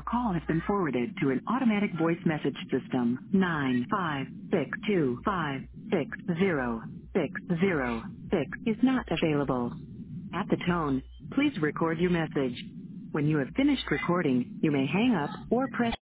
Your call has been forwarded to an automatic voice message system. 95625606006 is not available. At the tone, please record your message. When you have finished recording, you may hang up or press